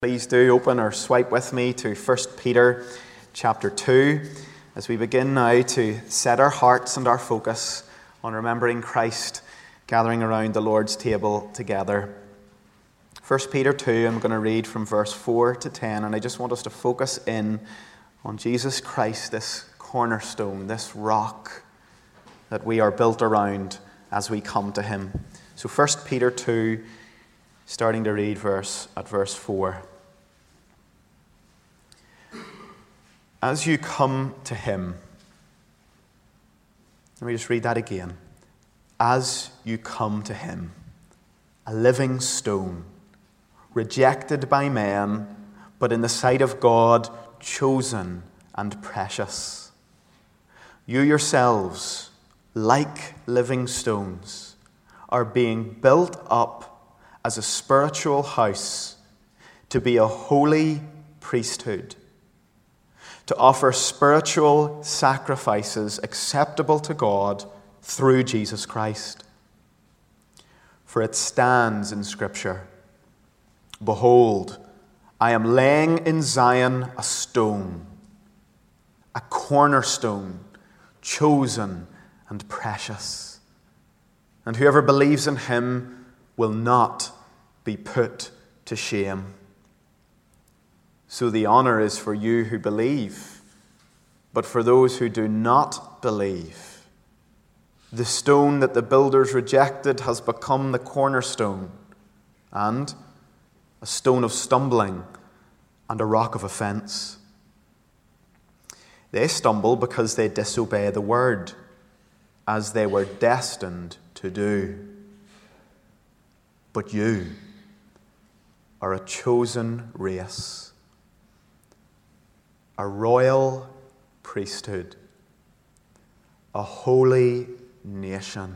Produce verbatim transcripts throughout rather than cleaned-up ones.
Please do open or swipe with me to First Peter chapter two as we begin now to set our hearts and our focus on remembering Christ gathering around the Lord's table together. First Peter two, I'm going to read from verse four to ten, and I just want us to focus in on Jesus Christ, this cornerstone, this rock that we are built around as we come to him. So First Peter two, starting to read verse at verse four. As you come to him, let me just read that again. As you come to him, a living stone, rejected by men, but in the sight of God, chosen and precious. You yourselves, like living stones, are being built up as a spiritual house to be a holy priesthood, to offer spiritual sacrifices acceptable to God through Jesus Christ. For it stands in Scripture, "Behold, I am laying in Zion a stone, a cornerstone, chosen and precious. And whoever believes in him will not be put to shame." So the honor is for you who believe, but for those who do not believe, the stone that the builders rejected has become the cornerstone, and a stone of stumbling and a rock of offense. They stumble because they disobey the word, as they were destined to do. But you are a chosen race, a royal priesthood, a holy nation,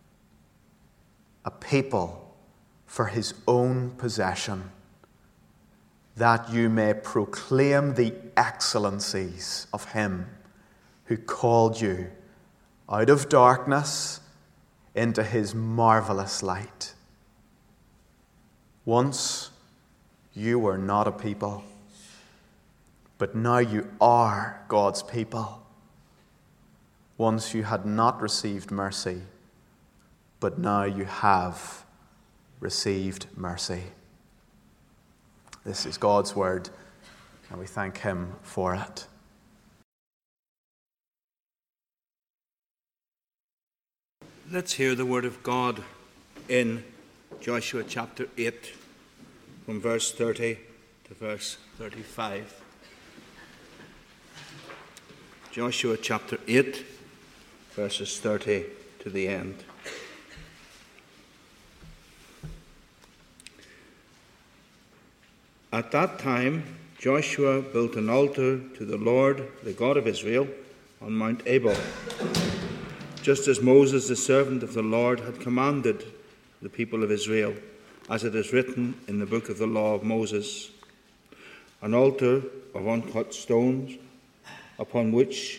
a people for his own possession, that you may proclaim the excellencies of him who called you out of darkness into his marvelous light. Once you were not a people, but now you are God's people. Once you had not received mercy, but now you have received mercy. This is God's word, and we thank him for it. Let's hear the word of God in Joshua chapter eight, from verse thirty to verse thirty-five. Joshua chapter eight, verses thirty to the end. At that time, Joshua built an altar to the Lord, the God of Israel, on Mount Ebal, just as Moses, the servant of the Lord, had commanded the people of Israel, as it is written in the book of the law of Moses. An altar of uncut stones, upon which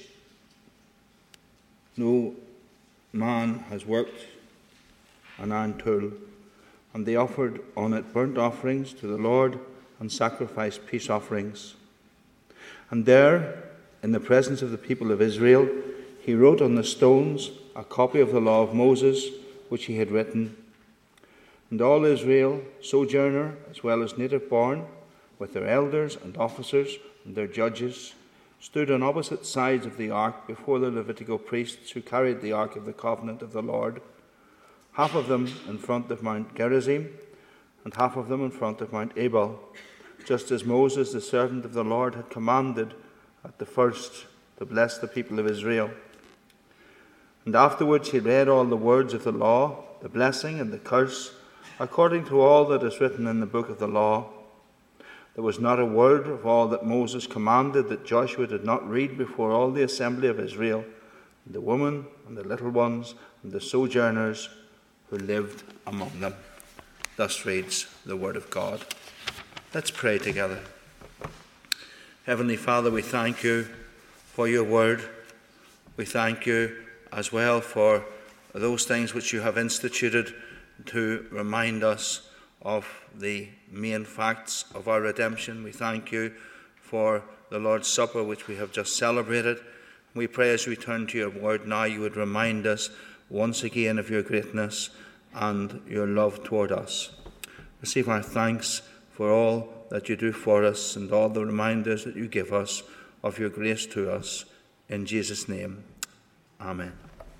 no man has worked an iron tool. And they offered on it burnt offerings to the Lord and sacrificed peace offerings. And there, in the presence of the people of Israel, he wrote on the stones a copy of the law of Moses, which he had written. And all Israel, sojourner as well as native born, with their elders and officers and their judges, stood on opposite sides of the ark before the Levitical priests who carried the ark of the covenant of the Lord, half of them in front of Mount Gerizim, and half of them in front of Mount Ebal, just as Moses, the servant of the Lord, had commanded at the first to bless the people of Israel. And afterwards he read all the words of the law, the blessing and the curse, according to all that is written in the book of the law. There was not a word of all that Moses commanded that Joshua did not read before all the assembly of Israel, and the women and the little ones and the sojourners who lived among them. Thus reads the word of God. Let's pray together. Heavenly Father, we thank you for your word. We thank you as well for those things which you have instituted to remind us of the main facts of our redemption. We thank you for the Lord's Supper, which we have just celebrated. We pray as we turn to your word now, you would remind us once again of your greatness and your love toward us. Receive our thanks for all that you do for us and all the reminders that you give us of your grace to us. In Jesus' name, amen.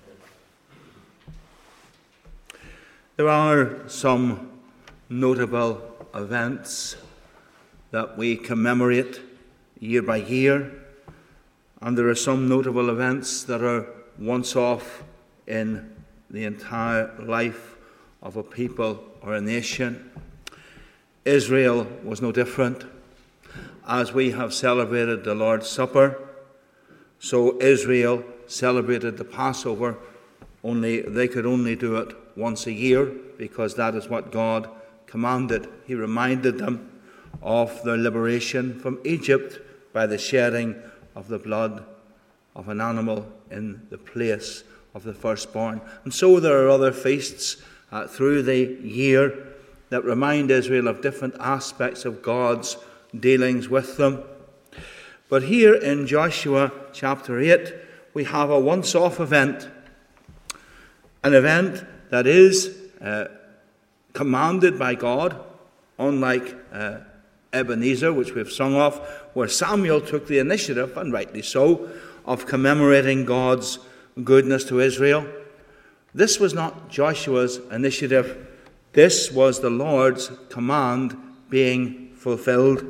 There are some notable events that we commemorate year by year, and there are some notable events that are once off in the entire life of a people or a nation. Israel was no different. As we have celebrated the Lord's Supper, so Israel celebrated the Passover, only they could only do it once a year because that is what God commanded. He reminded them of their liberation from Egypt by the shedding of the blood of an animal in the place of the firstborn. And so there are other feasts uh, through the year that remind Israel of different aspects of God's dealings with them. But here in Joshua chapter eight, we have a once-off event, an event that is uh, commanded by God, unlike uh, Ebenezer, which we've sung of, where Samuel took the initiative, and rightly so, of commemorating God's goodness to Israel. This was not Joshua's initiative. This was the Lord's command being fulfilled.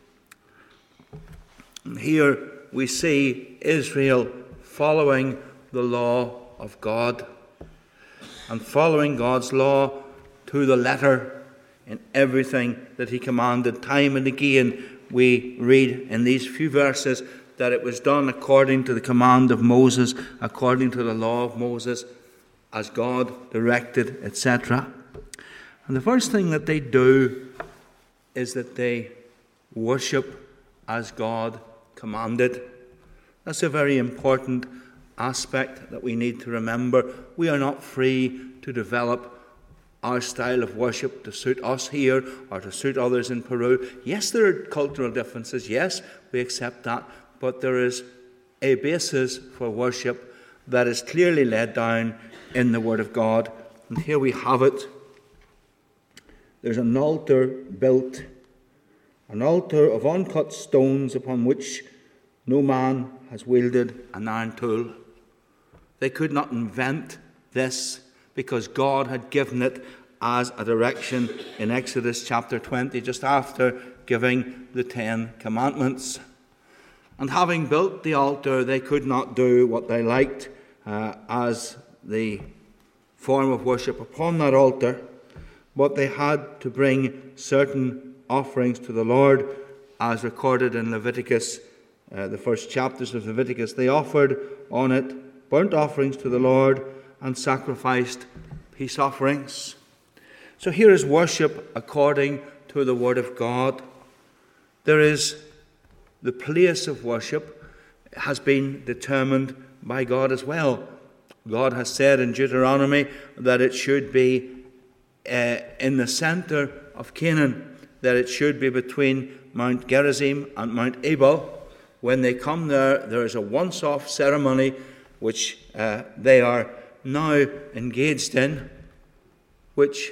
And here we see Israel following the law of God and following God's law to the letter in everything that he commanded. Time and again we read in these few verses that it was done according to the command of Moses, according to the law of Moses, as God directed, et cetera. And the first thing that they do is that they worship as God commanded. That's a very important aspect that we need to remember. We are not free to develop our style of worship to suit us here or to suit others in Peru. Yes, there are cultural differences. Yes, we accept that. But there is a basis for worship that is clearly laid down in the Word of God. And here we have it. There's an altar built, an altar of uncut stones upon which no man has wielded an iron tool. They could not invent this because God had given it as a direction in Exodus chapter twenty, just after giving the Ten Commandments. And having built the altar, they could not do what they liked uh, as the form of worship upon that altar, but they had to bring certain offerings to the Lord, as recorded in Leviticus, uh, the first chapters of Leviticus. They offered on it burnt offerings to the Lord and sacrificed peace offerings. So here is worship according to the Word of God. There is the place of worship has been determined by God as well. God has said in Deuteronomy that it should be uh, in the center of Canaan, that it should be between Mount Gerizim and Mount Ebal. When they come there, there is a once-off ceremony which uh, they are now engaged in, which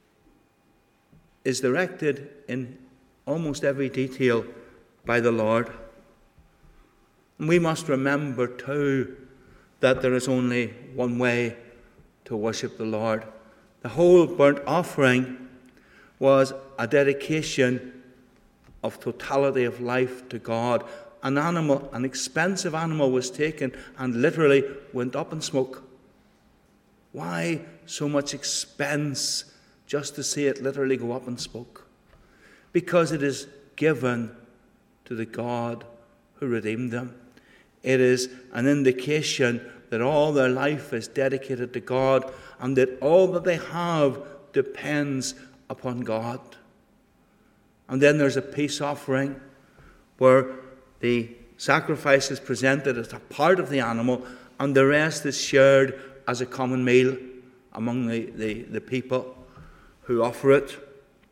is directed in almost every detail by the Lord. And we must remember too that there is only one way to worship the Lord. The whole burnt offering was a dedication of totality of life to God. An animal, an expensive animal was taken and literally went up in smoke. Why so much expense just to see it literally go up in smoke? Because it is given to the God who redeemed them. It is an indication that all their life is dedicated to God and that all that they have depends upon God. And then there's a peace offering where the sacrifice is presented as a part of the animal and the rest is shared as a common meal among the, the, the people who offer it.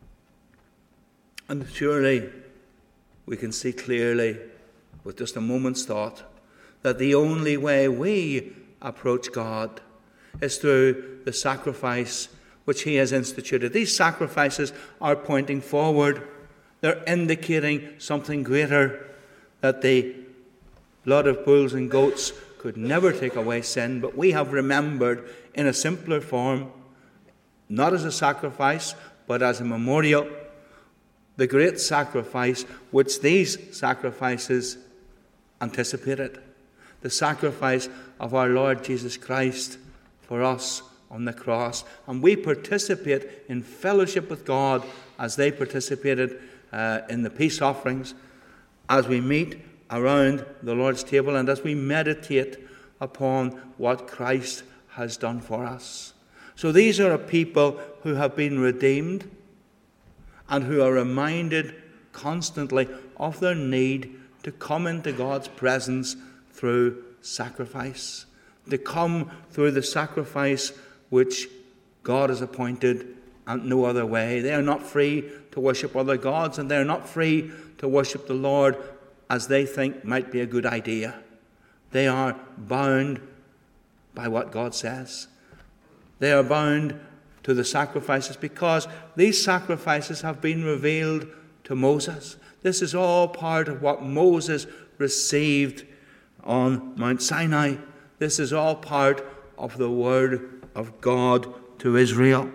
And surely we can see clearly, with just a moment's thought, that the only way we approach God is through the sacrifice which he has instituted. These sacrifices are pointing forward. They're indicating something greater, that the blood of bulls and goats could never take away sin, but we have remembered in a simpler form, not as a sacrifice, but as a memorial, the great sacrifice which these sacrifices anticipated. The sacrifice of our Lord Jesus Christ for us on the cross. And we participate in fellowship with God as they participated uh, in the peace offerings, as we meet around the Lord's table and as we meditate upon what Christ has done for us. So these are a people who have been redeemed and who are reminded constantly of their need to come into God's presence through sacrifice, to come through the sacrifice which God has appointed and no other way. They are not free to worship other gods, and they are not free to worship the Lord as they think might be a good idea. They are bound by what God says. They are bound to the sacrifices because these sacrifices have been revealed to Moses. This is all part of what Moses received on Mount Sinai. This is all part of the word of God to Israel.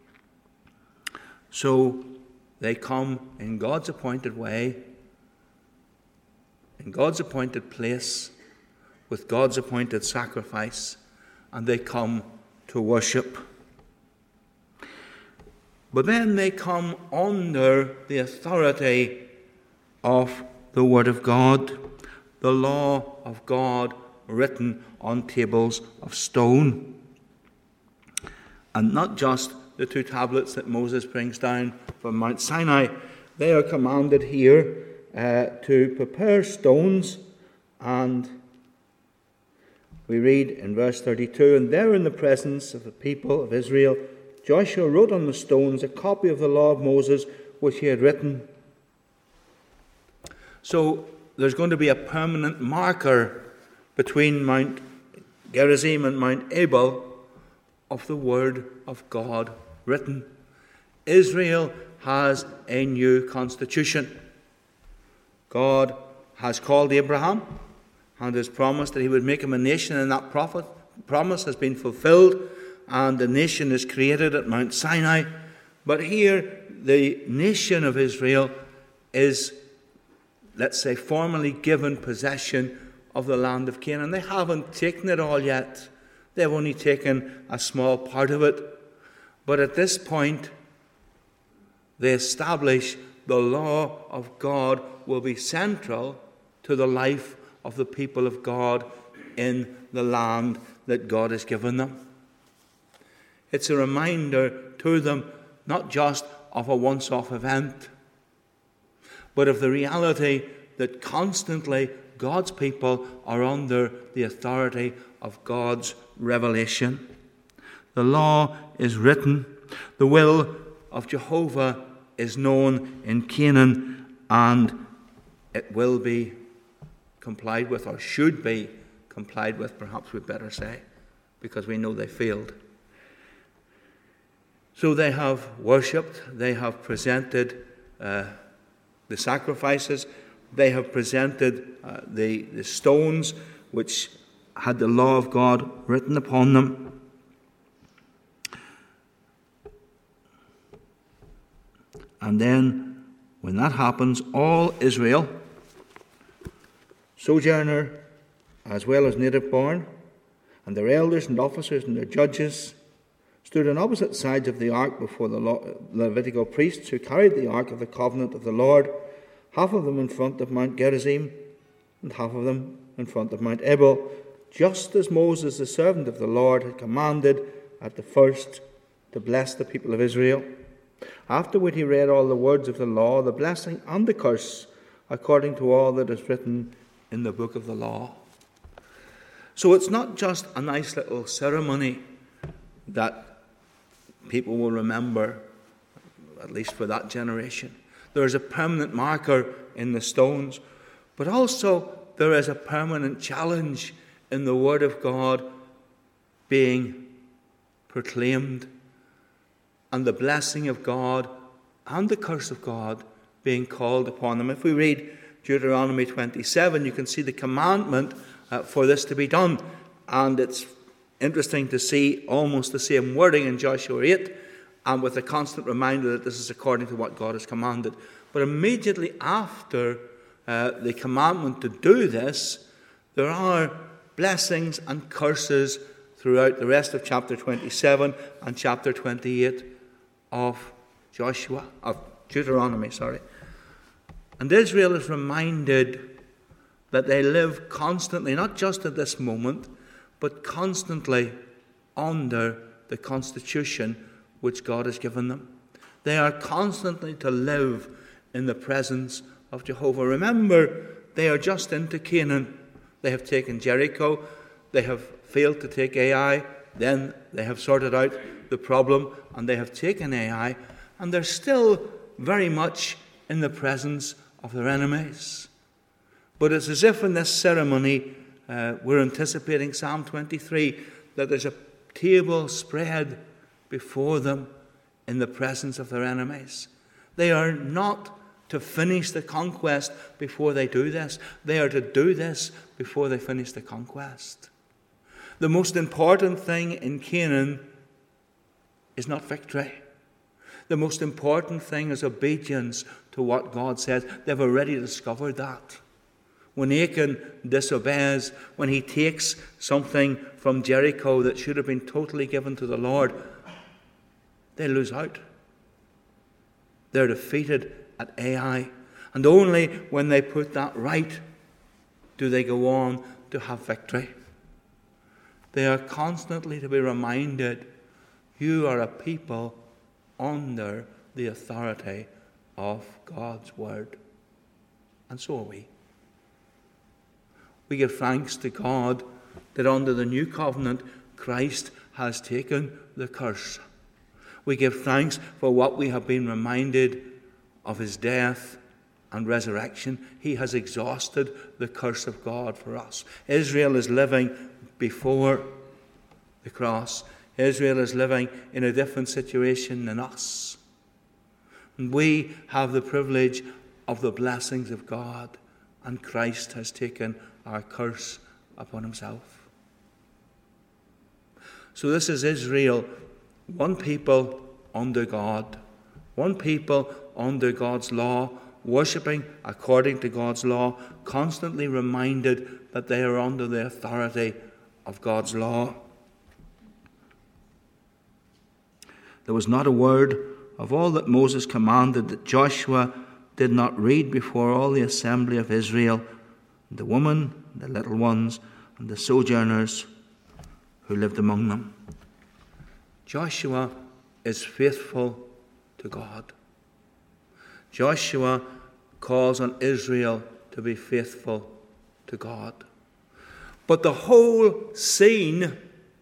So they come in God's appointed way, in God's appointed place, with God's appointed sacrifice, and they come to worship. But then they come under the authority of the Word of God, the law of God written on tables of stone. And not just the two tablets that Moses brings down from Mount Sinai. They are commanded here uh, to prepare stones, and we read in verse thirty-two, "And there in the presence of the people of Israel, Joshua wrote on the stones a copy of the law of Moses which he had written." So there's going to be a permanent marker between Mount Gerizim and Mount Ebal of the word of God written. Israel has a new constitution. God has called Abraham and has promised that he would make him a nation, and that prophet, promise has been fulfilled, and the nation is created at Mount Sinai. But here, the nation of Israel is, let's say, formally given possession of the land of Canaan. They haven't taken it all yet. They've only taken a small part of it. But at this point, they establish the law of God will be central to the life of the people of God in the land that God has given them. It's a reminder to them not just of a once-off event, but of the reality that constantly God's people are under the authority of God's revelation. The law is written. The will of Jehovah is known in Canaan, and it will be complied with, or should be complied with, perhaps we'd better say, because we know they failed. So they have worshipped, they have presented uh, the sacrifices, they have presented uh, the, the stones which had the law of God written upon them. And then, when that happens, all Israel, sojourner as well as native born, and their elders and officers and their judges, stood on opposite sides of the ark before the Levitical priests who carried the ark of the covenant of the Lord, half of them in front of Mount Gerizim, and half of them in front of Mount Ebal, just as Moses, the servant of the Lord, had commanded at the first to bless the people of Israel. Afterward he read all the words of the law, the blessing and the curse, according to all that is written in the book of the law. So it's not just a nice little ceremony that people will remember, at least for that generation. There is a permanent marker in the stones, but also there is a permanent challenge in the Word of God being proclaimed, and the blessing of God and the curse of God being called upon them. If we read Deuteronomy twenty-seven, you can see the commandment uh, for this to be done. And it's interesting to see almost the same wording in Joshua eight, and with a constant reminder that this is according to what God has commanded. But immediately after uh, the commandment to do this, there are blessings and curses throughout the rest of chapter twenty-seven and chapter twenty-eight of Joshua, of Deuteronomy, sorry. And Israel is reminded that they live constantly, not just at this moment, but constantly under the constitution which God has given them. They are constantly to live in the presence of Jehovah. Remember, they are just into Canaan. They have taken Jericho. They have failed to take Ai. Then they have sorted out the problem, and they have taken Ai. And they're still very much in the presence of their enemies. But it's as if in this ceremony, uh, we're anticipating Psalm twenty-three, that there's a table spread before them in the presence of their enemies. They are not to finish the conquest before they do this. They are to do this before they finish the conquest. The most important thing in Canaan is not victory. The most important thing is obedience to what God says. They've already discovered that. When Achan disobeys, when he takes something from Jericho that should have been totally given to the Lord, they lose out. They're defeated at Ai. And only when they put that right do they go on to have victory. They are constantly to be reminded, you are a people under the authority of God's word. And so are we. We give thanks to God that under the new covenant, Christ has taken the curse. We give thanks for what we have been reminded of his death and resurrection. He has exhausted the curse of God for us. Israel is living before the cross. Israel is living in a different situation than us. And we have the privilege of the blessings of God, and Christ has taken our curse upon himself. So this is Israel, one people under God, one people under God's law, worshipping according to God's law, constantly reminded that they are under the authority of God's law. There was not a word of all that Moses commanded that Joshua did not read before all the assembly of Israel, the women, the little ones, and the sojourners who lived among them. Joshua is faithful to God. Joshua calls on Israel to be faithful to God. But the whole scene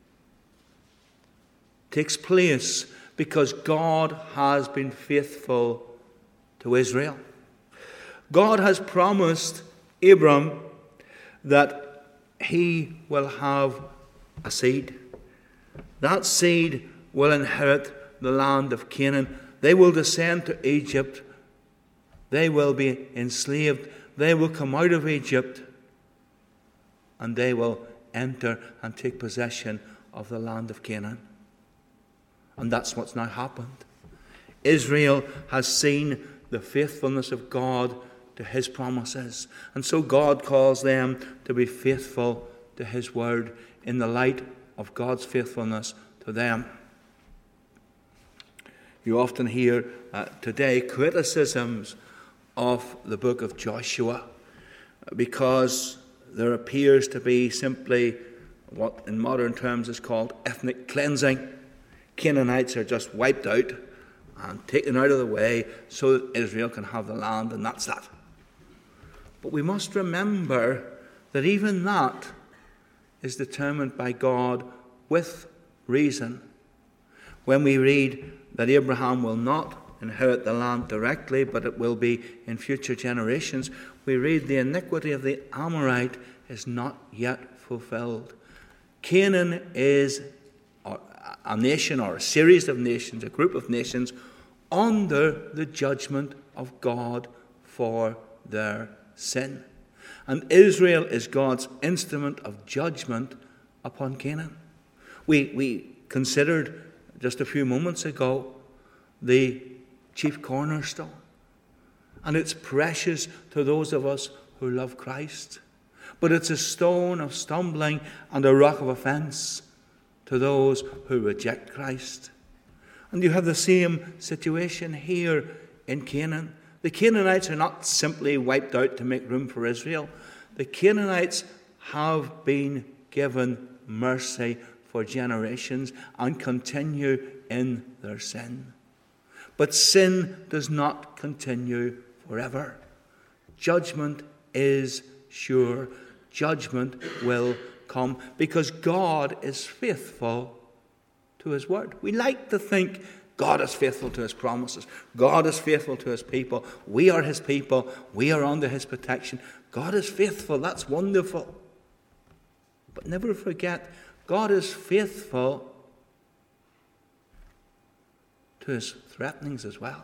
takes place because God has been faithful to Israel. God has promised Abram that he will have a seed. That seed will inherit the land of Canaan. They will descend to Egypt. They will be enslaved. They will come out of Egypt, and they will enter and take possession of the land of Canaan. And that's what's now happened. Israel has seen the faithfulness of God to his promises. And so God calls them to be faithful to his word in the light of God's faithfulness to them. You often hear uh, today criticisms of the book of Joshua because there appears to be simply what in modern terms is called ethnic cleansing. Canaanites are just wiped out and taken out of the way so that Israel can have the land, and that's that. But we must remember that even that is determined by God with reason. When we read that Abraham will not inherit the land directly, but it will be in future generations. We read the iniquity of the Amorite is not yet fulfilled. Canaan is a nation or a series of nations, a group of nations, under the judgment of God for their sin. And Israel is God's instrument of judgment upon Canaan. We, we considered just a few moments ago the chief cornerstone. And it's precious to those of us who love Christ. But it's a stone of stumbling and a rock of offense to those who reject Christ. And you have the same situation here in Canaan. The Canaanites are not simply wiped out to make room for Israel. The Canaanites have been given mercy for generations and continue in their sin. But sin does not continue forever. Judgment is sure. Judgment will come because God is faithful to his word. We like to think God is faithful to his promises. God is faithful to his people. We are his people. We are under his protection. God is faithful. That's wonderful. But never forget, God is faithful to his threatenings as well.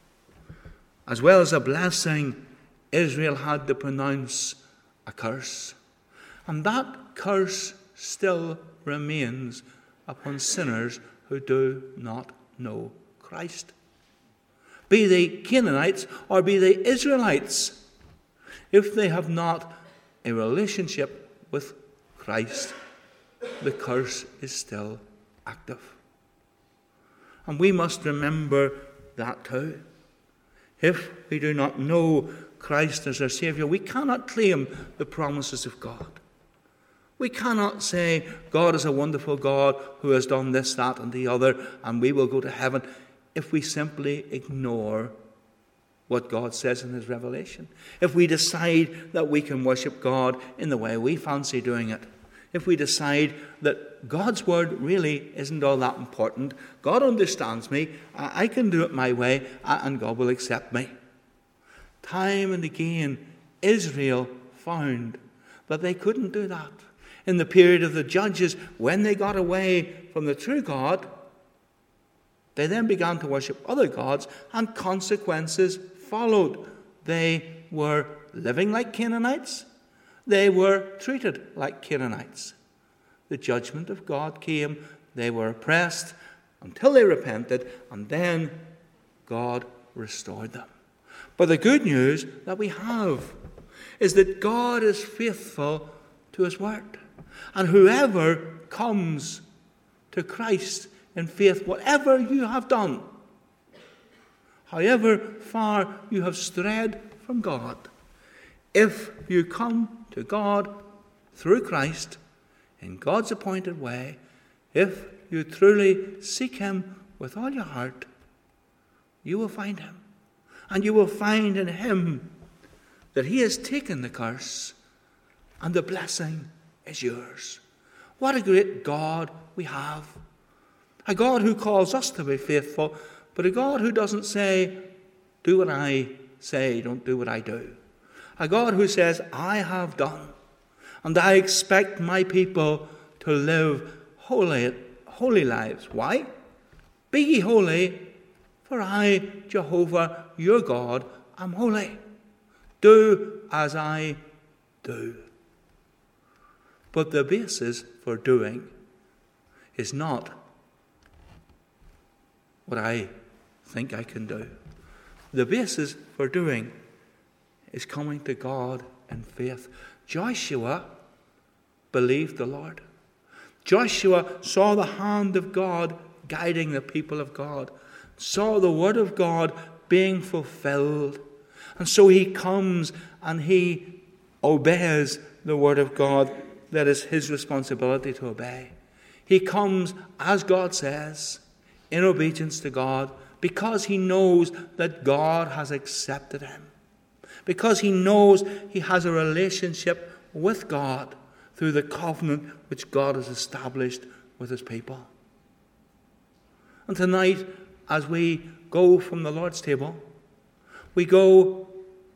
As well as a blessing, Israel had to pronounce a curse. And that curse still remains upon sinners who do not know Christ. Be they Canaanites or be they Israelites, if they have not a relationship with Christ, the curse is still active. And we must remember that too. If we do not know Christ as our Saviour, we cannot claim the promises of God. We cannot say, God is a wonderful God who has done this, that, and the other, and we will go to heaven, if we simply ignore what God says in his revelation. If we decide that we can worship God in the way we fancy doing it. If we decide that God's word really isn't all that important, God understands me, I can do it my way, and God will accept me. Time and again, Israel found that they couldn't do that. In the period of the judges, when they got away from the true God, they then began to worship other gods, and consequences followed. They were living like Canaanites. They were treated like Canaanites. The judgment of God came. They were oppressed until they repented, and then God restored them. But the good news that we have is that God is faithful to his word. And whoever comes to Christ in faith, whatever you have done, however far you have strayed from God, if you come to God through Christ in God's appointed way, if you truly seek him with all your heart, you will find him. And you will find in him that he has taken the curse and the blessing is yours. What a great God we have. A God who calls us to be faithful, but a God who doesn't say, do what I say, don't do what I do. A God who says, I have done, and I expect my people to live holy, holy lives. Why? Be ye holy, for I, Jehovah, your God, am holy. Do as I do. But the basis for doing is not what I think I can do. The basis for doing is coming to God in faith. Joshua believed the Lord. Joshua saw the hand of God guiding the people of God, saw the word of God being fulfilled. And so he comes and he obeys the word of God that is his responsibility to obey. He comes, as God says, in obedience to God, because he knows that God has accepted him. Because he knows he has a relationship with God through the covenant which God has established with his people. And tonight, as we go from the Lord's table, we go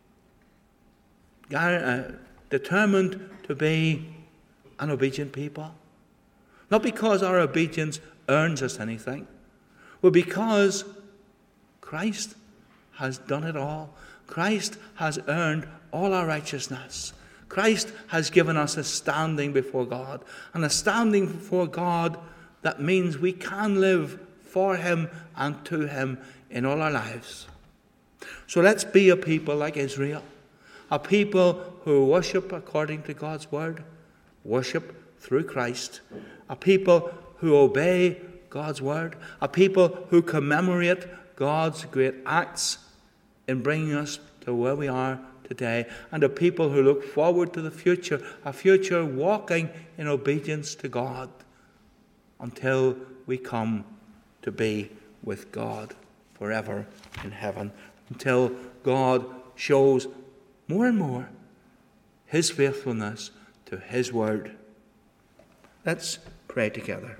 uh, determined to be an obedient people. Not because our obedience earns us anything, but because Christ has done it all. Christ has earned all our righteousness. Christ has given us a standing before God, and a standing before God that means we can live for him and to him in all our lives. So let's be a people like Israel, a people who worship according to God's word, worship through Christ, a people who obey God's word, a people who commemorate God's great acts in bringing us to where we are today, and a people who look forward to the future, a future walking in obedience to God until we come to be with God forever in heaven, until God shows more and more his faithfulness to his word. Let's pray together.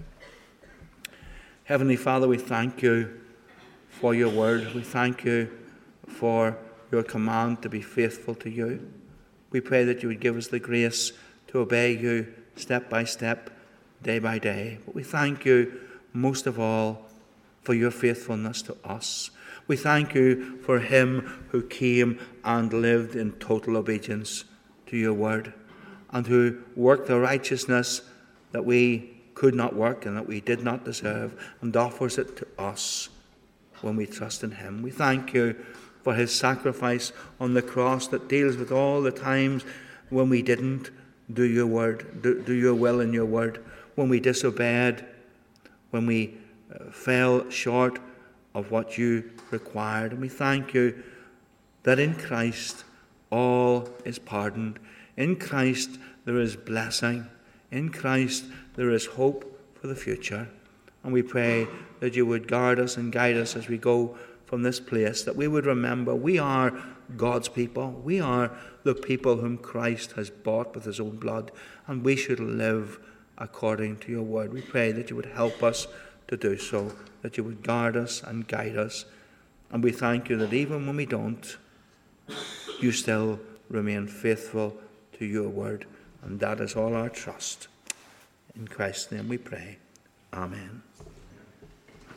Heavenly Father, we thank you for your word. We thank you for your command to be faithful to you. We pray that you would give us the grace to obey you step by step, day by day. But we thank you most of all for your faithfulness to us. We thank you for him who came and lived in total obedience to your word, and who worked the righteousness that we could not work and that we did not deserve, and offers it to us when we trust in him. We thank you for his sacrifice on the cross that deals with all the times when we didn't do your word, do, do your will in your word, when we disobeyed, when we uh, fell short of what you required. And we thank you that in Christ all is pardoned. In Christ there is blessing. In Christ there is hope for the future. And we pray that you would guard us and guide us as we go from this place, that we would remember we are God's people. We are the people whom Christ has bought with his own blood, and we should live according to your word. We pray that you would help us to do so, that you would guard us and guide us. And we thank you that even when we don't, you still remain faithful to your word. And that is all our trust. In Christ's name we pray. Amen.